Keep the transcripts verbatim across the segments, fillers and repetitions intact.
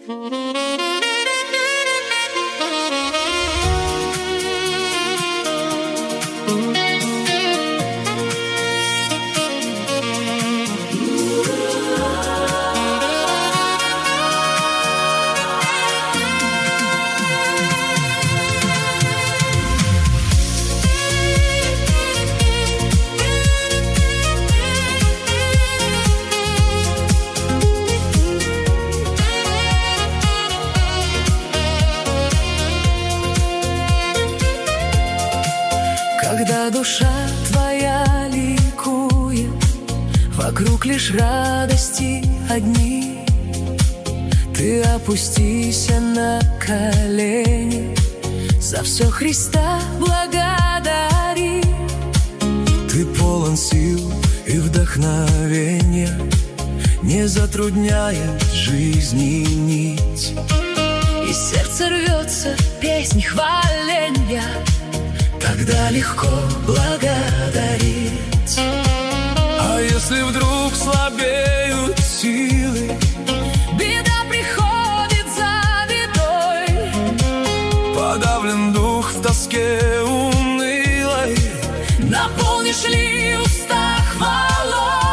Когда душа твоя ликует, вокруг лишь радости одни, ты опустися на колени, за все Христа благодари. Ты полон сил и вдохновения, не затрудняет жизни нить, и сердце рвется песнь хваления, тогда легко благодарить. А если вдруг слабеют силы, беда приходит за бедой, подавлен дух в тоске унылой, наполнишь ли уста хвалой?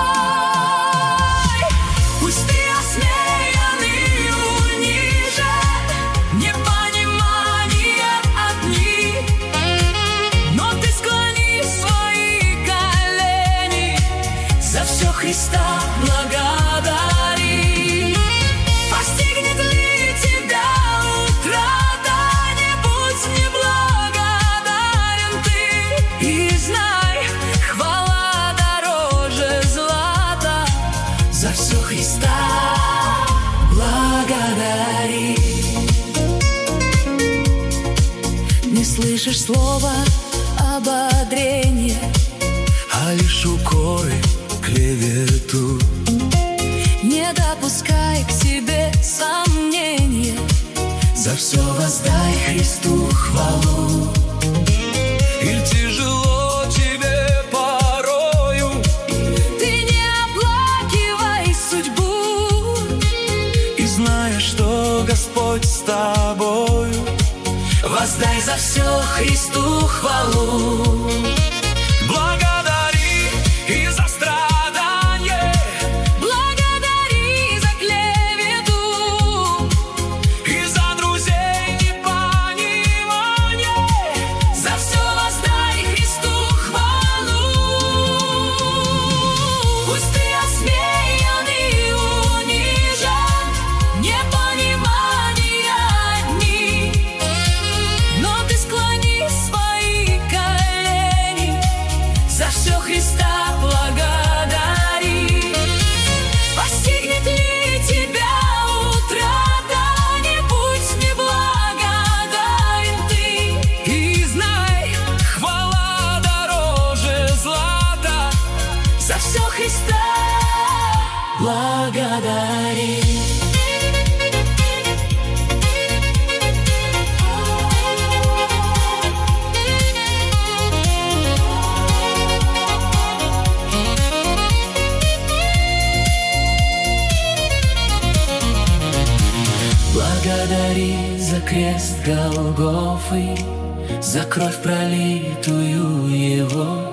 Пусть ты осмеян и унижен, непонимание одни, но ты склони свои колени, за все Христа благодари. Постигнет ли тебя утрата, не будь неблагодарен ты, и знай, хвала дороже злата, за все Христа благодари. Не слышишь слова ободрения, а лишь укоры, клевету. не допускай к себе сомнения, За все воздай Христу хвалу. Иль тяжело тебе порою, ты не оплакивай судьбу, и зная, что Господь с тобою, воздай за все Христу хвалу. благодари и за страдания, Благодари за клевету, и за друзей непонимание, за все воздай Христу хвалу. Пусть ты осмеян и унижен, непонимания одни, но ты склони свои колени, за все Христа благодари. Постигнет ли тебя утрата, не будь неблагодарен ты, и знай, хвала дороже злата, за все Христа благодари. Благодари за крест Голгофы, за кровь пролитую Его.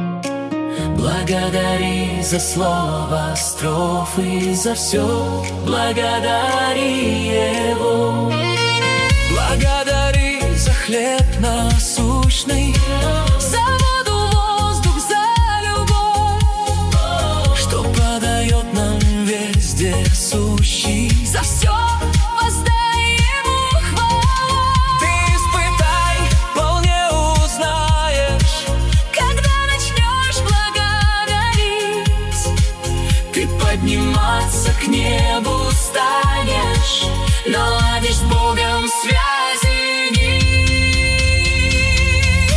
Благодари за слово строфы, за все благодари Его. благодари за хлеб насущный, За воду, воздух, за любовь, что подает нам везде сущий. за все воздай Ему хвалу. Ты испытай, вполне узнаешь, Когда начнешь благодарить, ты подниматься к небу станешь, наладишь с Богом связи нить.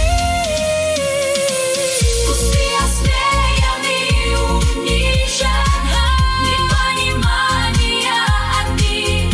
Пусть ты осмеян и унижен, непонимания одни,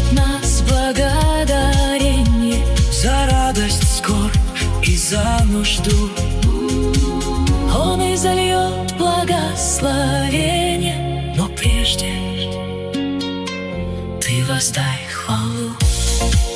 от нас благодарение за радость, скорбь и за нужду. Он изольет благословение, Но прежде ты воздай хвалу.